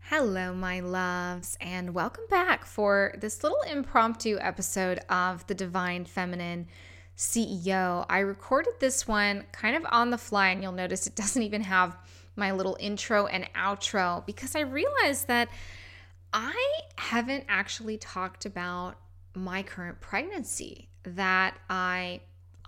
Hello, my loves, and welcome back for this little impromptu episode of The Divine Feminine CEO. I recorded this one kind of on the fly, and you'll notice it doesn't even have my little intro and outro because I realized that I haven't actually talked about my current pregnancy that I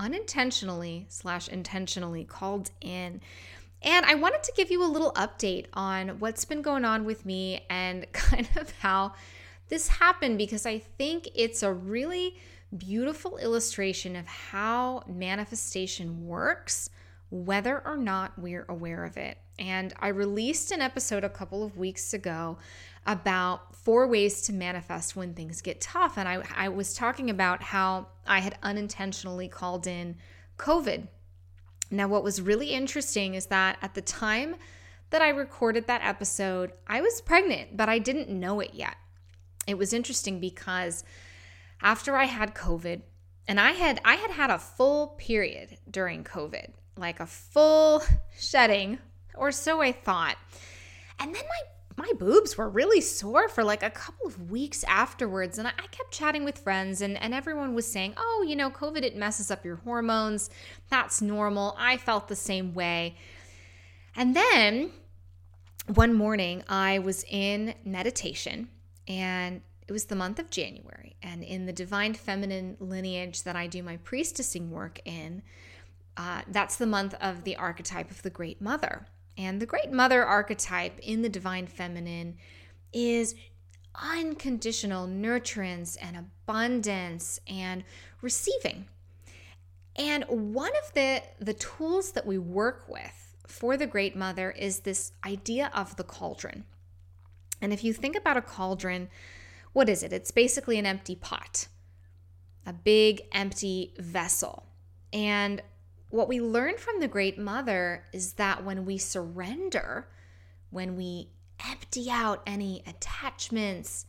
unintentionally/intentionally called in. And I wanted to give you a little update on what's been going on with me and kind of how this happened, because I think it's a really beautiful illustration of how manifestation works, whether or not we're aware of it. And I released an episode a couple of weeks ago about 4 ways to manifest when things get tough. And I was talking about how I had unintentionally called in COVID. Now, what was really interesting is that at the time that I recorded that episode, I was pregnant, but I didn't know it yet. It was interesting because after I had COVID, and I had a full period during COVID, like a full shedding, or so I thought. And then my boobs were really sore for like a couple of weeks afterwards. And I kept chatting with friends and everyone was saying, oh, COVID, it messes up your hormones. That's normal. I felt the same way. And then one morning I was in meditation, and it was the month of January. And in the Divine Feminine lineage that I do my priestessing work in, that's the month of the archetype of the Great Mother. And the Great Mother archetype in the Divine Feminine is unconditional nurturance and abundance and receiving. And one of the tools that we work with for the Great Mother is this idea of the cauldron. And if you think about a cauldron, what is it? It's basically an empty pot, a big empty vessel. And what we learn from the Great Mother is that when we surrender, when we empty out any attachments,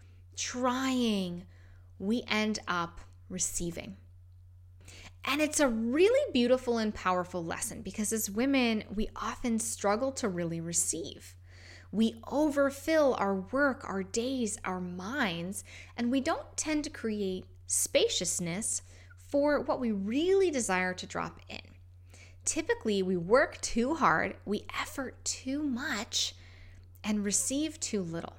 trying, we end up receiving. And it's a really beautiful and powerful lesson because as women, we often struggle to really receive. We overfill our work, our days, our minds, and we don't tend to create spaciousness for what we really desire to drop in. Typically, we work too hard, we effort too much, and receive too little.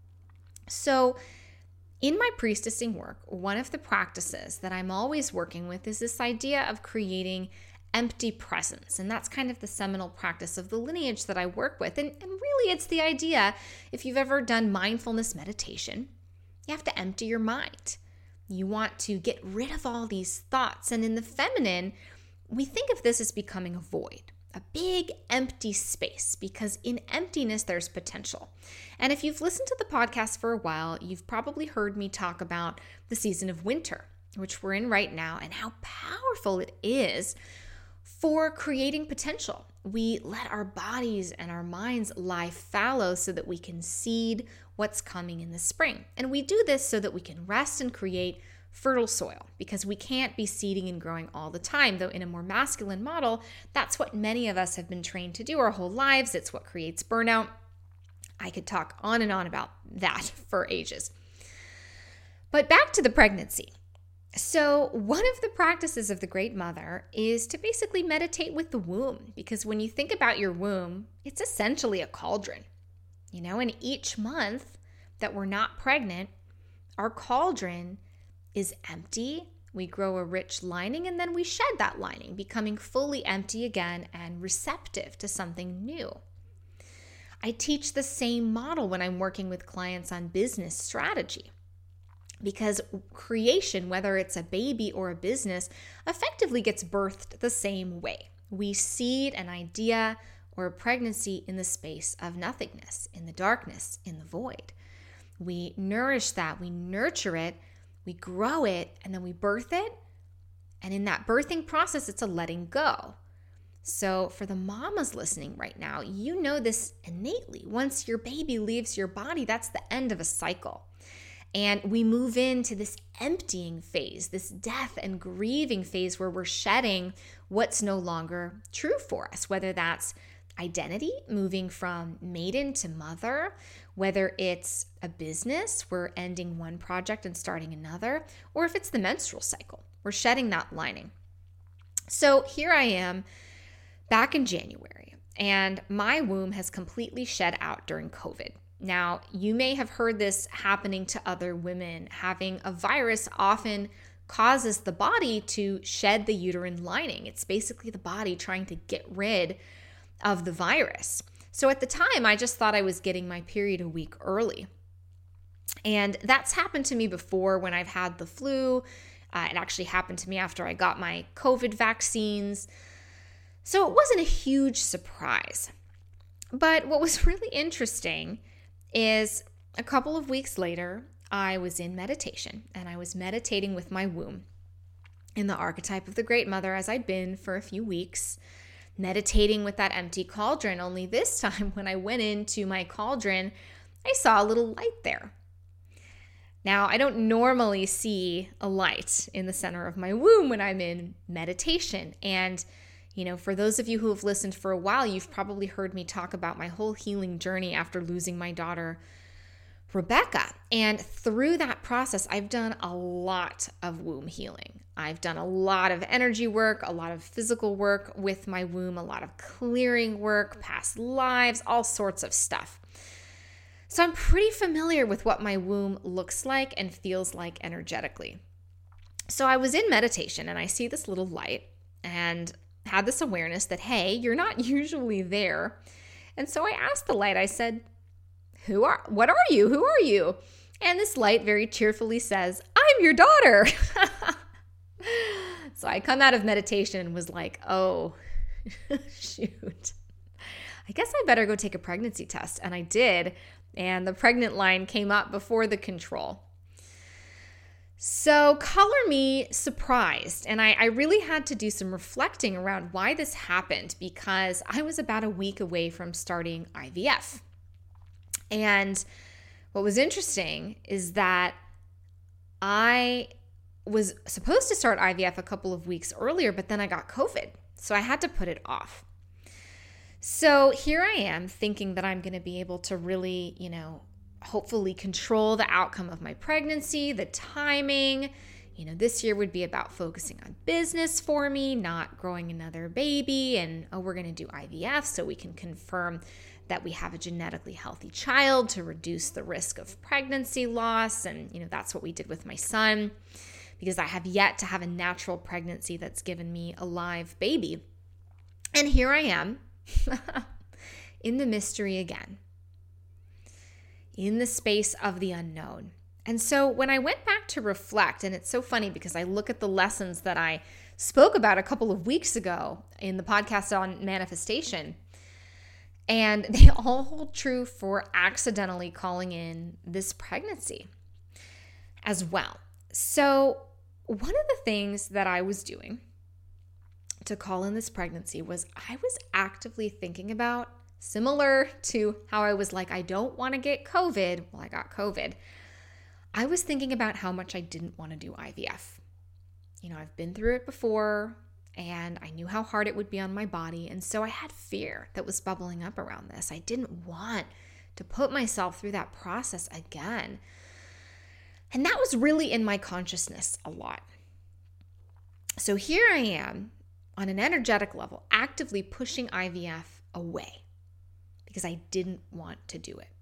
So, in my priestessing work, one of the practices that I'm always working with is this idea of creating empty presence. And that's kind of the seminal practice of the lineage that I work with. And really, it's the idea, if you've ever done mindfulness meditation, you have to empty your mind. You want to get rid of all these thoughts. And in the feminine, we think of this as becoming a void, a big empty space, because in emptiness, there's potential. And if you've listened to the podcast for a while, you've probably heard me talk about the season of winter, which we're in right now, and how powerful it is for creating potential. We let our bodies and our minds lie fallow so that we can seed what's coming in the spring. And we do this so that we can rest and create fertile soil, because we can't be seeding and growing all the time, though in a more masculine model, that's what many of us have been trained to do our whole lives. It's what creates burnout. I could talk on and on about that for ages. But back to the pregnancy. So one of the practices of the Great Mother is to basically meditate with the womb, because when you think about your womb, it's essentially a cauldron, and each month that we're not pregnant, our cauldron is empty. We grow a rich lining, and then we shed that lining, becoming fully empty again and receptive to something new. I teach the same model when I'm working with clients on business strategy, because creation, whether it's a baby or a business, effectively gets birthed the same way. We seed an idea or a pregnancy in the space of nothingness, in the darkness, in the void. We nourish that, we nurture it, we grow it, and then we birth it. And in that birthing process, it's a letting go. So for the mamas listening right now, you know this innately. Once your baby leaves your body, that's the end of a cycle. And we move into this emptying phase, this death and grieving phase where we're shedding what's no longer true for us, whether that's identity, moving from maiden to mother, whether it's a business, we're ending one project and starting another, or if it's the menstrual cycle, we're shedding that lining. So here I am back in January, and my womb has completely shed out during COVID. Now, you may have heard this happening to other women. Having a virus often causes the body to shed the uterine lining. It's basically the body trying to get rid of the virus. So at the time, I just thought I was getting my period a week early. And that's happened to me before when I've had the flu. It actually happened to me after I got my COVID vaccines. So it wasn't a huge surprise. But what was really interesting is a couple of weeks later, I was in meditation, and I was meditating with my womb in the archetype of the Great Mother, as I'd been for a few weeks, meditating with that empty cauldron. Only this time, when I went into my cauldron, I saw a little light there. Now, I don't normally see a light in the center of my womb when I'm in meditation. And, for those of you who have listened for a while, you've probably heard me talk about my whole healing journey after losing my daughter, Rebecca. And through that process, I've done a lot of womb healing. I've done a lot of energy work, a lot of physical work with my womb, a lot of clearing work, past lives, all sorts of stuff. So I'm pretty familiar with what my womb looks like and feels like energetically. So I was in meditation and I see this little light and had this awareness that, hey, you're not usually there. And so I asked the light, I said, what are you? Who are you? And this light very cheerfully says, I'm your daughter. So I come out of meditation and was like, oh, shoot. I guess I better go take a pregnancy test. And I did. And the pregnant line came up before the control. So color me surprised. And I really had to do some reflecting around why this happened, because I was about a week away from starting IVF. And what was interesting is that I was supposed to start IVF a couple of weeks earlier, but then I got COVID. So I had to put it off. So here I am thinking that I'm going to be able to really, hopefully control the outcome of my pregnancy, the timing. This year would be about focusing on business for me, not growing another baby. And, we're going to do IVF so we can confirm that we have a genetically healthy child to reduce the risk of pregnancy loss. And, that's what we did with my son, because I have yet to have a natural pregnancy that's given me a live baby. And here I am in the mystery again, in the space of the unknown. And so when I went back to reflect, and it's so funny because I look at the lessons that I spoke about a couple of weeks ago in the podcast on manifestation, and they all hold true for accidentally calling in this pregnancy as well. So one of the things that I was doing to call in this pregnancy was I was actively thinking about, similar to how I was like, I don't want to get COVID. Well, I got COVID. I was thinking about how much I didn't want to do IVF. I've been through it before, and I knew how hard it would be on my body. And so I had fear that was bubbling up around this. I didn't want to put myself through that process again. And that was really in my consciousness a lot. So here I am on an energetic level, actively pushing IVF away because I didn't want to do it.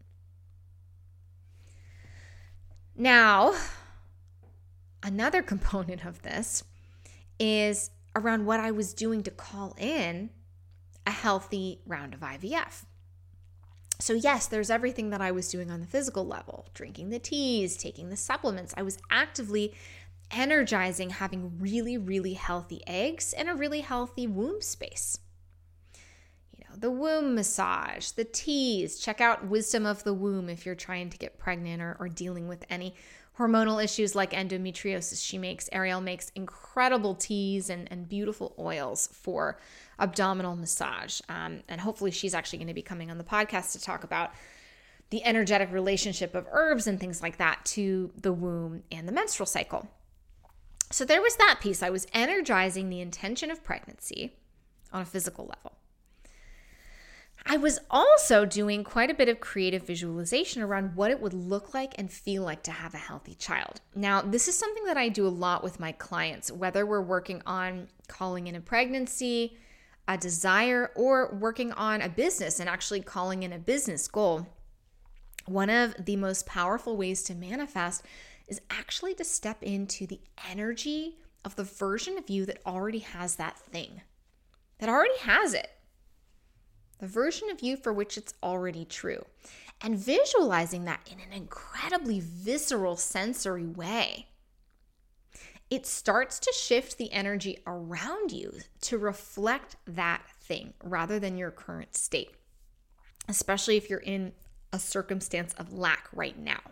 Now, another component of this is around what I was doing to call in a healthy round of IVF. So yes, there's everything that I was doing on the physical level, drinking the teas, taking the supplements. I was actively energizing having really, really healthy eggs and a really healthy womb space. The womb massage, the teas. Check out Wisdom of the Womb if you're trying to get pregnant or dealing with any hormonal issues like endometriosis. Ariel makes incredible teas and beautiful oils for abdominal massage. And hopefully she's actually going to be coming on the podcast to talk about the energetic relationship of herbs and things like that to the womb and the menstrual cycle. So there was that piece. I was energizing the intention of pregnancy on a physical level. I was also doing quite a bit of creative visualization around what it would look like and feel like to have a healthy child. Now, this is something that I do a lot with my clients, whether we're working on calling in a pregnancy, a desire, or working on a business and actually calling in a business goal. One of the most powerful ways to manifest is actually to step into the energy of the version of you that already has that thing, that already has it. The version of you for which it's already true. And visualizing that in an incredibly visceral, sensory way, it starts to shift the energy around you to reflect that thing rather than your current state, especially if you're in a circumstance of lack right now.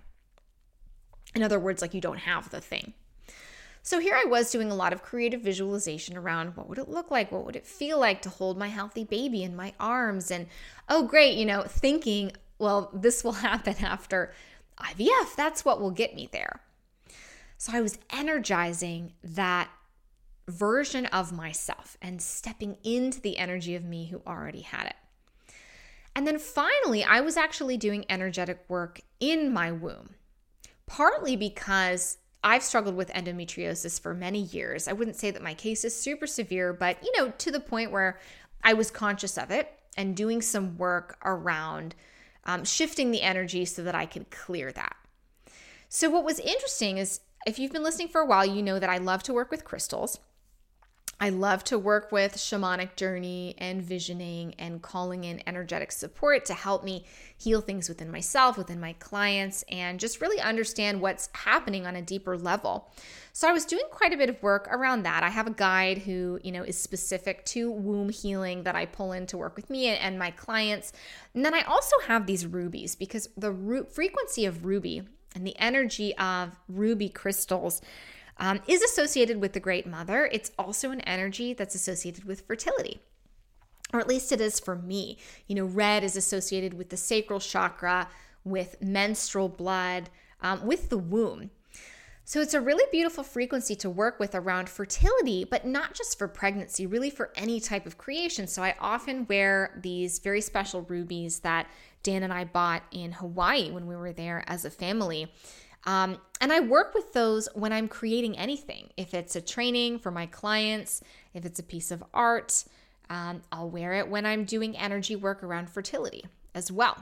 In other words, like you don't have the thing. So here I was doing a lot of creative visualization around what would it look like? What would it feel like to hold my healthy baby in my arms? And oh, great, thinking, well, this will happen after IVF. That's what will get me there. So I was energizing that version of myself and stepping into the energy of me who already had it. And then finally, I was actually doing energetic work in my womb, partly because I've struggled with endometriosis for many years. I wouldn't say that my case is super severe, but to the point where I was conscious of it and doing some work around shifting the energy so that I could clear that. So what was interesting is, if you've been listening for a while, you know that I love to work with crystals. I love to work with shamanic journey and visioning and calling in energetic support to help me heal things within myself, within my clients, and just really understand what's happening on a deeper level. So I was doing quite a bit of work around that. I have a guide who, is specific to womb healing that I pull in to work with me and my clients. And then I also have these rubies, because the frequency of ruby and the energy of ruby crystals is associated with the Great Mother. It's also an energy that's associated with fertility, or at least it is for me. Red is associated with the sacral chakra, with menstrual blood, with the womb. So it's a really beautiful frequency to work with around fertility, but not just for pregnancy, really for any type of creation. So I often wear these very special rubies that Dan and I bought in Hawaii when we were there as a family. And I work with those when I'm creating anything. If it's a training for my clients, if it's a piece of art, I'll wear it when I'm doing energy work around fertility as well.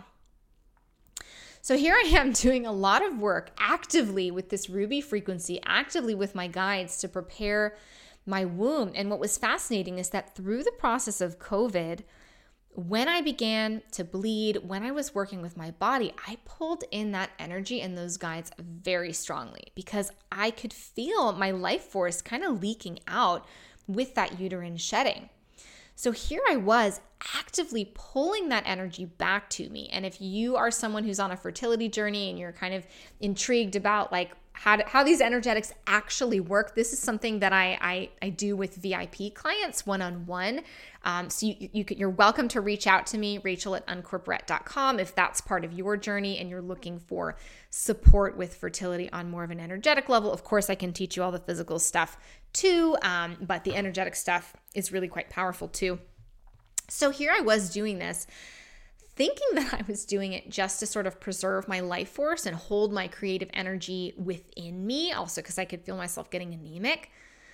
So here I am doing a lot of work actively with this ruby frequency, actively with my guides to prepare my womb. And what was fascinating is that through the process of COVID, when I began to bleed, when I was working with my body, I pulled in that energy and those guides very strongly, because I could feel my life force kind of leaking out with that uterine shedding. So here I was actively pulling that energy back to me. And if you are someone who's on a fertility journey and you're kind of intrigued about how these energetics actually work, this is something that I do with VIP clients one-on-one. So you're welcome to reach out to me, Rachel@uncorporate.com, if that's part of your journey and you're looking for support with fertility on more of an energetic level. Of course, I can teach you all the physical stuff too, but the energetic stuff is really quite powerful too. So here I was doing this, thinking that I was doing it just to sort of preserve my life force and hold my creative energy within me, also because I could feel myself getting anemic.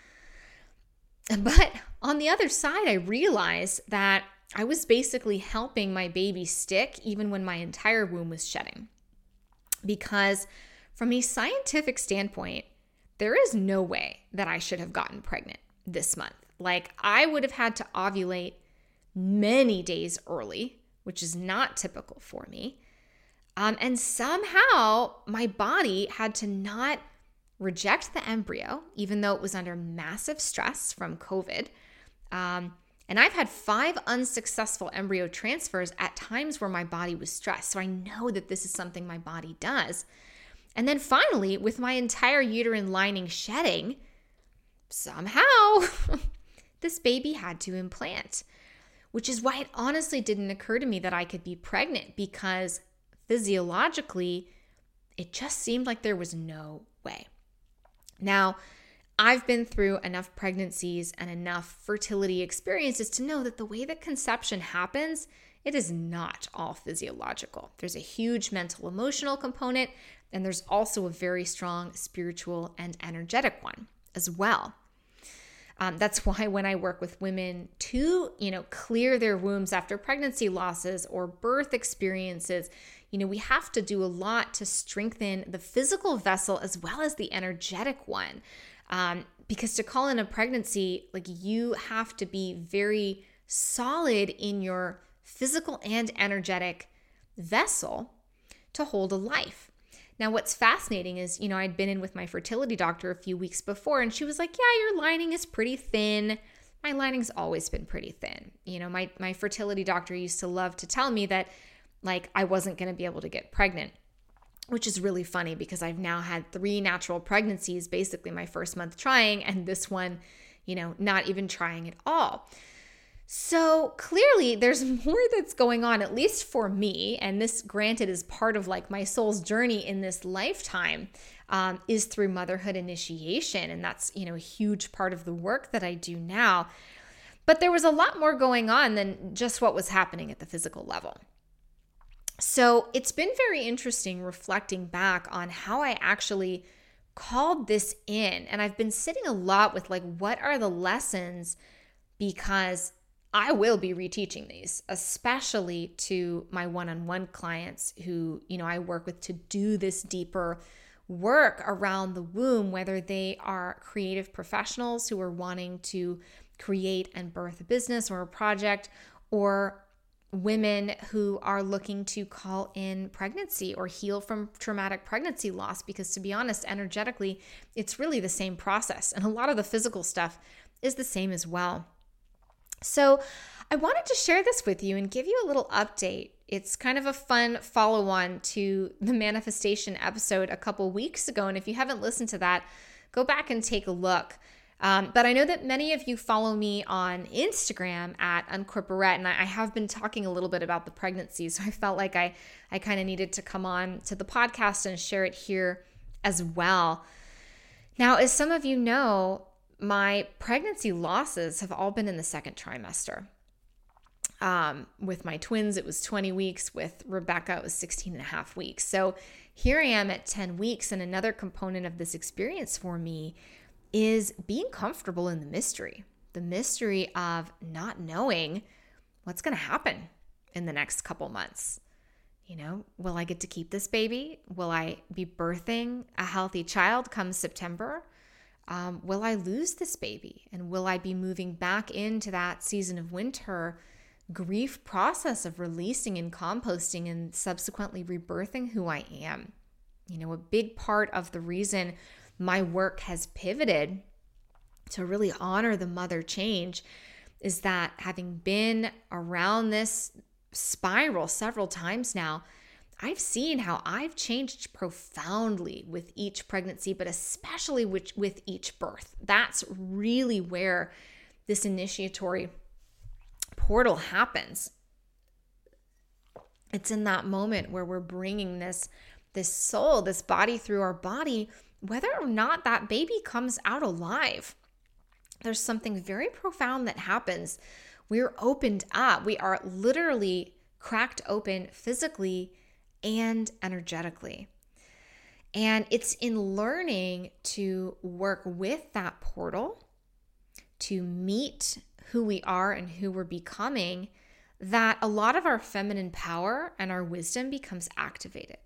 But on the other side, I realized that I was basically helping my baby stick even when my entire womb was shedding. Because from a scientific standpoint, there is no way that I should have gotten pregnant this month. I would have had to ovulate many days early, which is not typical for me. And somehow my body had to not reject the embryo, even though it was under massive stress from COVID. And I've had 5 unsuccessful embryo transfers at times where my body was stressed. So I know that this is something my body does. And then finally, with my entire uterine lining shedding, somehow this baby had to implant, which is why it honestly didn't occur to me that I could be pregnant, because physiologically, it just seemed like there was no way. Now, I've been through enough pregnancies and enough fertility experiences to know that the way that conception happens it is not all physiological. There's a huge mental, emotional component, and there's also a very strong spiritual and energetic one as well. That's why when I work with women to, clear their wombs after pregnancy losses or birth experiences, we have to do a lot to strengthen the physical vessel as well as the energetic one. Because to call in a pregnancy, you have to be very solid in your physical and energetic vessel to hold a life. Now, what's fascinating is, I'd been in with my fertility doctor a few weeks before, and she was like, yeah, your lining is pretty thin. My lining's always been pretty thin. My fertility doctor used to love to tell me that, I wasn't going to be able to get pregnant, which is really funny because I've now had 3 natural pregnancies, basically my first month trying, and this one, not even trying at all. So clearly there's more that's going on, at least for me, and this granted is part of my soul's journey in this lifetime, is through motherhood initiation. And that's, a huge part of the work that I do now. But there was a lot more going on than just what was happening at the physical level. So it's been very interesting reflecting back on how I actually called this in. And I've been sitting a lot with what are the lessons, because I will be reteaching these, especially to my one-on-one clients who, I work with to do this deeper work around the womb, whether they are creative professionals who are wanting to create and birth a business or a project, or women who are looking to call in pregnancy or heal from traumatic pregnancy loss. Because to be honest, energetically, it's really the same process. And a lot of the physical stuff is the same as well. So I wanted to share this with you and give you a little update. It's kind of a fun follow-on to the manifestation episode a couple weeks ago. And if you haven't listened to that, go back and take a look. But I know that many of you follow me on Instagram at Uncorporate, and I have been talking a little bit about the pregnancy. So I felt like I kind of needed to come on to the podcast and share it here as well. Now, as some of you know, my pregnancy losses have all been in the second trimester. With my twins, it was 20 weeks. With Rebecca, it was 16 and a half weeks. So here I am at 10 weeks. And another component of this experience for me is being comfortable in the mystery of not knowing what's going to happen in the next couple months. Will I get to keep this baby? Will I be birthing a healthy child come September? Will I lose this baby? And will I be moving back into that season of winter grief process of releasing and composting and subsequently rebirthing who I am? A big part of the reason my work has pivoted to really honor the mother change is that, having been around this spiral several times now, I've seen how I've changed profoundly with each pregnancy, but especially with each birth. That's really where this initiatory portal happens. It's in that moment where we're bringing this soul, this body through our body, whether or not that baby comes out alive. There's something very profound that happens. We're opened up. We are literally cracked open physically and energetically. And it's in learning to work with that portal, to meet who we are and who we're becoming, that a lot of our feminine power and our wisdom becomes activated.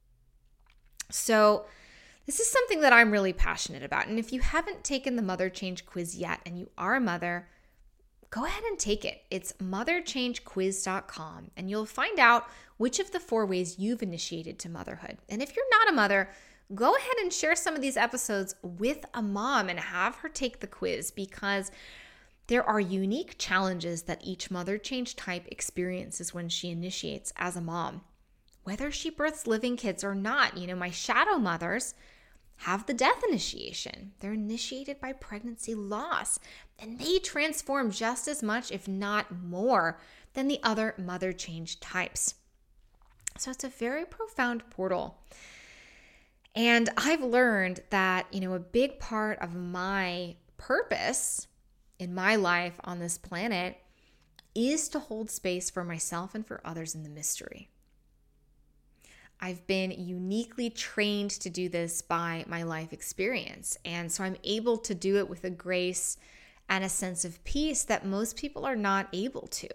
So this is something that I'm really passionate about. And if you haven't taken the Mother Change quiz yet and you are a mother, go ahead and take it. It's motherchangequiz.com, and you'll find out which of the 4 ways you've initiated to motherhood. And if you're not a mother, go ahead and share some of these episodes with a mom and have her take the quiz, because there are unique challenges that each mother change type experiences when she initiates as a mom, whether she births living kids or not. My shadow mothers have the death initiation. They're initiated by pregnancy loss, and they transform just as much, if not more, than the other mother change types. So it's a very profound portal. And I've learned that, a big part of my purpose in my life on this planet is to hold space for myself and for others in the mystery. I've been uniquely trained to do this by my life experience. And so I'm able to do it with a grace and a sense of peace that most people are not able to.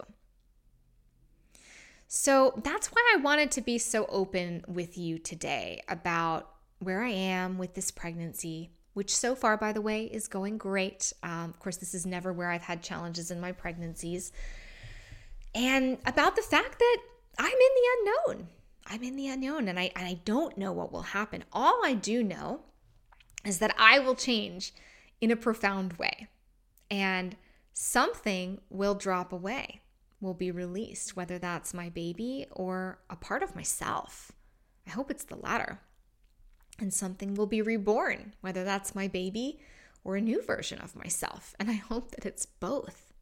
So that's why I wanted to be so open with you today about where I am with this pregnancy, which so far, by the way, is going great. Of course, this is never where I've had challenges in my pregnancies. And about the fact that I'm in the unknown. I'm in the unknown, and I don't know what will happen. All I do know is that I will change in a profound way, and something will drop away, will be released, whether that's my baby or a part of myself. I hope it's the latter. And something will be reborn, whether that's my baby or a new version of myself. And I hope that it's both.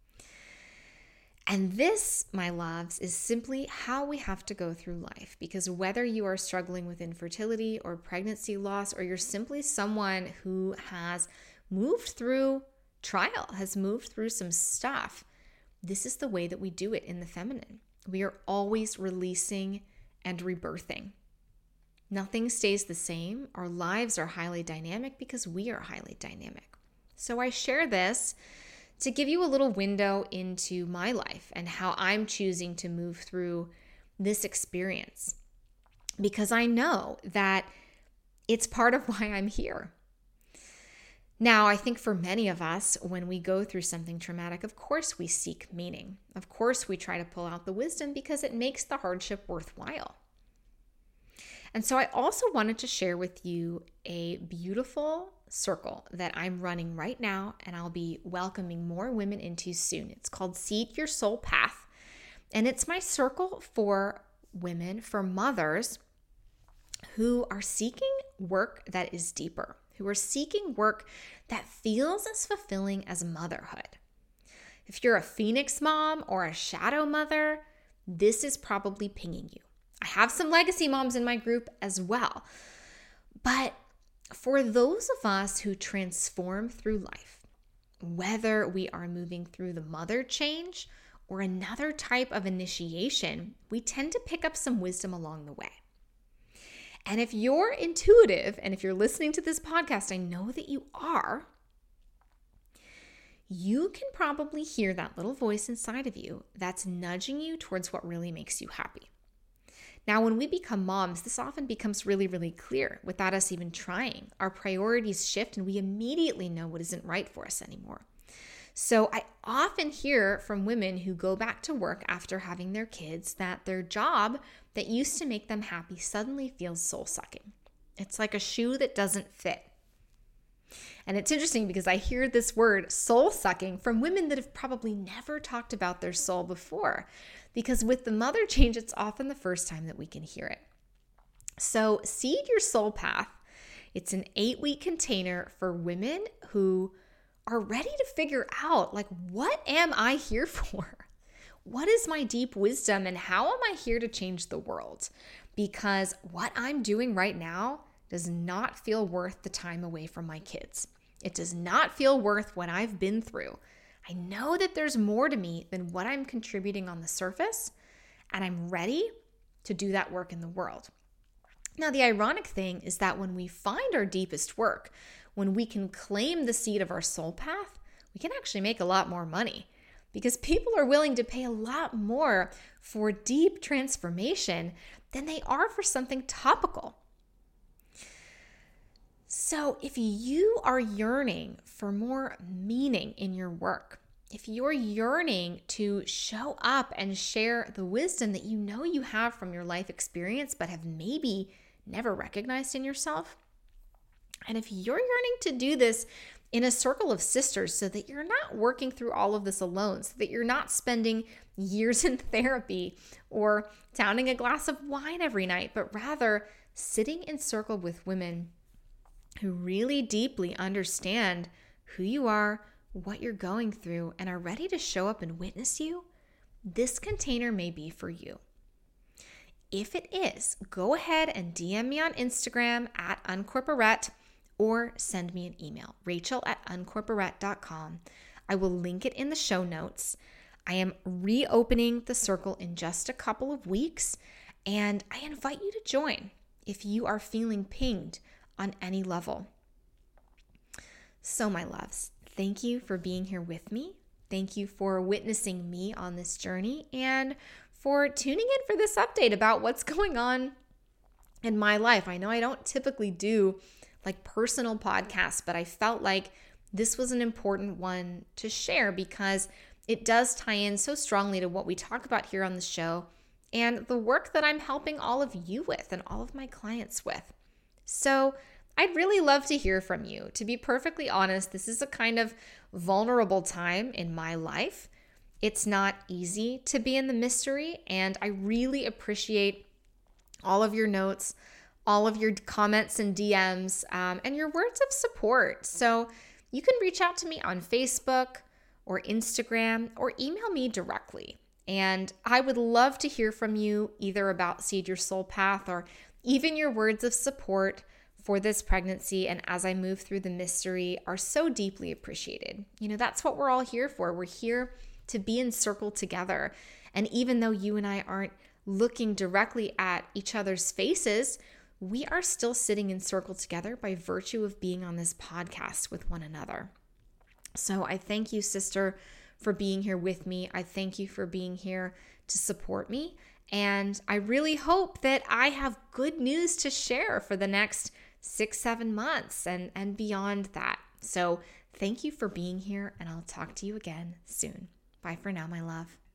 And this, my loves, is simply how we have to go through life. Because whether you are struggling with infertility or pregnancy loss, or you're simply someone who has moved through trial, has moved through some stuff, this is the way that we do it in the feminine. We are always releasing and rebirthing. Nothing stays the same. Our lives are highly dynamic because we are highly dynamic. So I share this to give you a little window into my life and how I'm choosing to move through this experience, because I know that it's part of why I'm here. Now, I think for many of us, when we go through something traumatic, of course we seek meaning. Of course we try to pull out the wisdom because it makes the hardship worthwhile. And so I also wanted to share with you a beautiful circle that I'm running right now, and I'll be welcoming more women into soon. It's called Seed Your Soul Path. And it's my circle for women, for mothers who are seeking work that is deeper, who are seeking work that feels as fulfilling as motherhood. If you're a Phoenix mom or a shadow mother, this is probably pinging you. I have some legacy moms in my group as well. But for those of us who transform through life, whether we are moving through the mother change or another type of initiation, we tend to pick up some wisdom along the way. And if you're intuitive, and if you're listening to this podcast, I know that you are, you can probably hear that little voice inside of you that's nudging you towards what really makes you happy. Now, when we become moms, this often becomes really, really clear without us even trying. Our priorities shift and we immediately know what isn't right for us anymore. So I often hear from women who go back to work after having their kids that their job that used to make them happy suddenly feels soul-sucking. It's like a shoe that doesn't fit. And it's interesting because I hear this word soul-sucking from women that have probably never talked about their soul before. Because with the mother change, it's often the first time that we can hear it. So Seed Your Soul Path, it's an 8-week container for women who are ready to figure out, like, what am I here for? What is my deep wisdom and how am I here to change the world? Because what I'm doing right now does not feel worth the time away from my kids. It does not feel worth what I've been through. I know that there's more to me than what I'm contributing on the surface, and I'm ready to do that work in the world. Now, the ironic thing is that when we find our deepest work, when we can claim the seed of our soul path, we can actually make a lot more money because people are willing to pay a lot more for deep transformation than they are for something topical. So if you are yearning for more meaning in your work, if you're yearning to show up and share the wisdom that you know you have from your life experience but have maybe never recognized in yourself, and if you're yearning to do this in a circle of sisters so that you're not working through all of this alone, so that you're not spending years in therapy or downing a glass of wine every night, but rather sitting in circle with women who really deeply understand who you are, what you're going through, and are ready to show up and witness you, this container may be for you. If it is, go ahead and DM me on Instagram at uncorporate or send me an email, rachel@uncorporate.com. I will link it in the show notes. I am reopening the circle in just a couple of weeks, and I invite you to join if you are feeling pinged on any level. So, my loves, thank you for being here with me. Thank you for witnessing me on this journey and for tuning in for this update about what's going on in my life. I know I don't typically do like personal podcasts, but I felt like this was an important one to share because it does tie in so strongly to what we talk about here on the show and the work that I'm helping all of you with and all of my clients with. So I'd really love to hear from you. To be perfectly honest, this is a kind of vulnerable time in my life. It's not easy to be in the mystery, and I really appreciate all of your notes, all of your comments and DMs, and your words of support. So you can reach out to me on Facebook or Instagram or email me directly. And I would love to hear from you either about Seed Your Soul Path or even your words of support for this pregnancy and as I move through the mystery are so deeply appreciated. You know, that's what we're all here for. We're here to be in circle together. And even though you and I aren't looking directly at each other's faces, we are still sitting in circle together by virtue of being on this podcast with one another. So I thank you, sister, for being here with me. I thank you for being here to support me. And I really hope that I have good news to share for the next 6-7 months and beyond that. So thank you for being here, and I'll talk to you again soon. Bye for now, my love.